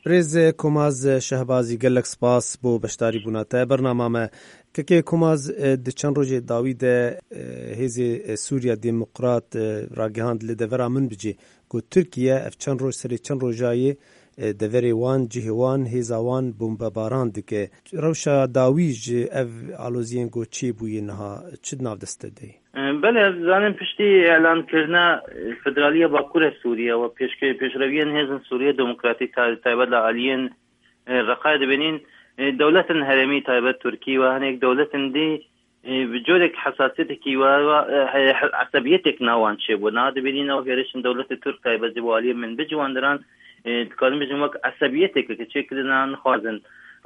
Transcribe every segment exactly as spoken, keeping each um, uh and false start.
برز کوماز شهبازی گلک سپاس بو بشتاری بوناته برنامه ما که کوماز د چند روز داوید هزی سوریا دموکرات راگهاند لدورا من بجی کو ترکیه اف چند روز سری چند روزایی دوری وان جهوان هزاوان بمباران دکه روشا داویج اف آلوزین گو چی بوی نها چد ناو دسته دی؟ بله زانم پشتی اعلان کردن فدرالیه باکور سوریا و پیشکه پیشرویان هزن سوریا دموکراتیک تایبت لعالین رقای دبینین دولت هرمی تایبت ترکی و هنیک دولت دی بجورك حساسيتك وعصبيتك نوعا شيء ونادي بيننا وغيرش دولة تركيا بزوالية من بجوان دران تكلم بجمعك عصبيتك كشكلنا نخازن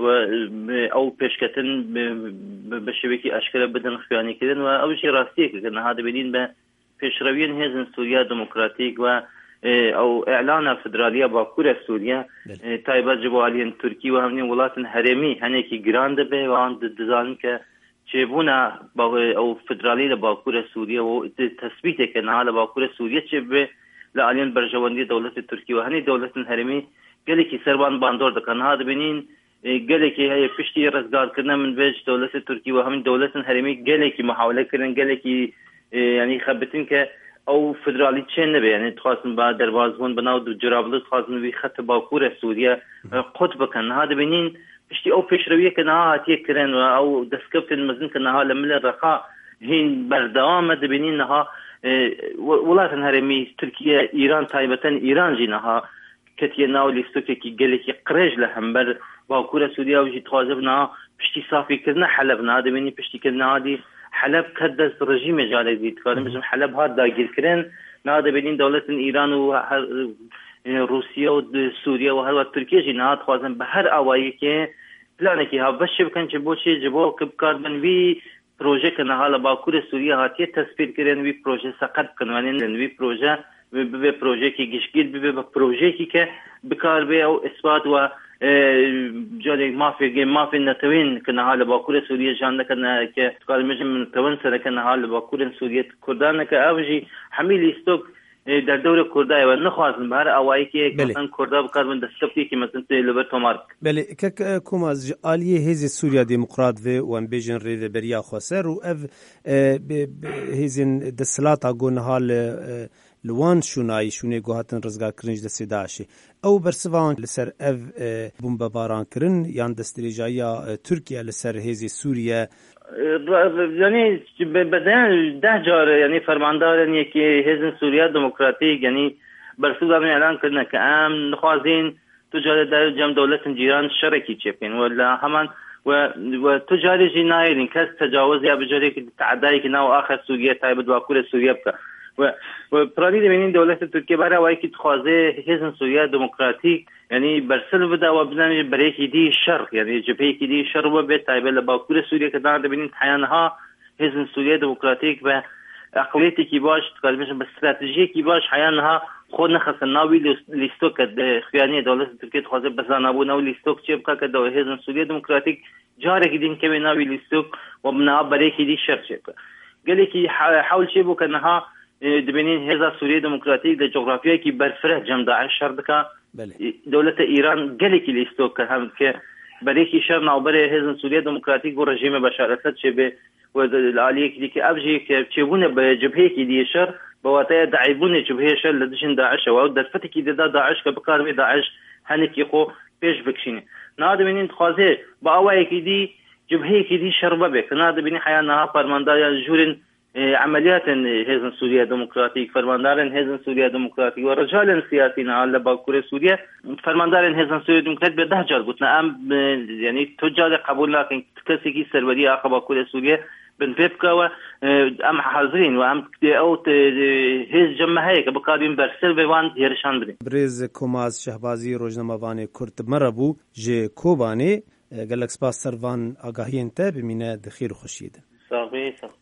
أو بيشكتن بشبكة أشكال بدن خياني كذا وأول شيء راستيك إن هذا بينين بيشرويين هزن سوريا ديمقراطيك و أو إعلان فدرالية باكورة سوريا تايبات جوالية تركيا وهمني ولات هرمي هنيكي جراند به وعند الدزان ك چبونا او فدرالی باکور سوریه و تثبیت کنه على باکور سوریه چه لعالین برجواندی دولت ترکیه و هنی دولت هرمی گلی کی سربان باندور دکن هاد بینین گلی کی هی پشتی رزگار کردن من وجه دولت ترکیه و همین دولت هرمی گلی کی محاوله کردن گلی کی یعنی خبتین که او فدرالی چه نبه یعنی تخواستن با دروازون بناو دو جرابلت خواستن بی خط باکور سوریه قطب کن هاد بینین پشتی او پیشرویه که نها هاتیه کرن و او دستکفتن مزن که نها لمل رخا هین بردوام دبینین نها ولات هرمی ترکیه ایران تایبتن ایران جی نها کتیه ناو لیستوکه که گله که قرج لهم بر باکور سوریه و جی تخوازب نها پشتی صافی کرنه حلب نها دبینی پشتی کرنه ها دی حلب کدست رژیم جاله دید کارم بزم حلب ها داگیر کرن نها دبینین دولت ایران و روسیه و سوریه و هر ترکیه جی نها تخوازن به هر آوایی که پلانه که ها بشه بکن چه بوچه جبو کب کاربن وی پروژه که نها لباکور سوریه هاتیه تصویر کرن وی پروژه سقط کنوانین وی پروژه به پروژه کی گشگیر به پروژه کی که بکار به او اثبات و جاده مافی مافی نتوین که نها لباکور سوریه جان کنه که کار مجمع نتوین سر که نها لباکور سوریه کردان که اوجی حمیل استوک در دور کردای و نخواستن بهر اوایی که مثلا کردا بکاربن دستکفتی که مثلا لبرت مارک بله که کوماز آلیه هزی سوریا دموکرات و ون بیژن ری بریا خسر و اف هزین دسلاتا گونهال لوان شونای شونه گوهاتن رزگار کرنج دستی داشی او برسوان لسر اف بمباران کرن یان دستریجایا ترکیه لسر هزی سوریا یعنی بدن ده جار یعنی فرماندار یعنی که حزب سوریا دموکراتیک یعنی برسودا من اعلان کردن که ام نخوازین تجار در جمع دولت جیران شرکی چپین ولا همان و و تجاری جنایین کس تجاوز یا بجاری که تعدایی که نو آخر سوریا تایبد واکور سوریا بکا و و پرانی دمینین دولت ترکیه برای وای که تخوازه حزب سوریا دموکراتیک یعنی برسل بدا و بنامج برای دی شر یعنی جبهه کی دی شر و به تایبه لباکور سوریه که دارد ببینید حیانها حزب سوریه دموکراتیک و اقلیتی کی باش تقریبا به استراتژی کی باش حیانها خود نخست ناوی لیستوک خیانی دولت ترکیه خواسته بزنابو ناوی لیستوک چه بکا که دو حزب سوریه دموکراتیک جاره کی دین که ناوی لیستوک و بنا برای کی دی شر چه گلی کی حاول چه بو کنها دبینین حزب سوریه دموکراتیک د جغرافیایی کی برفره جمع داعش شر دکا دولت ایران گلی کی لیستوک که هم که برای کی شر ناو برای حزب سوریه دموکراتیک و رژیم بشار اسد چه به و العالیه کی که ابجی که چبونه به جبهه کی دی شر بواتای دعیبونه جبهه شر لدشن داعش و در فتی کی دا داعش که بکار به داعش هنکی خو پیش بکشینه ناد ببینین خوازه با اوای کی دی جبهه کی دی شر به کناد ببینین حیانا فرماندار جورن عمليات حزب سوريا ديمقراطيك فرماندار حزب سوريا ديمقراطيك ورجال سياسيين على باكور سوريا فرماندار حزب سوريا ديمقراطيك به ده جار قلنا ام يعني تجار قبول لكن كسي کی سروري اخ باكور سوريا بن بيبكا و ام حاضرين و ام او هز جمعه که بقادم برسل بوان يرشان بدين برز کوماز شهبازی روزنامه‌وان کرد مربو ج کوبانی گلکس پاس سروان آگاهی انت بمینه دخیر خوشید صافی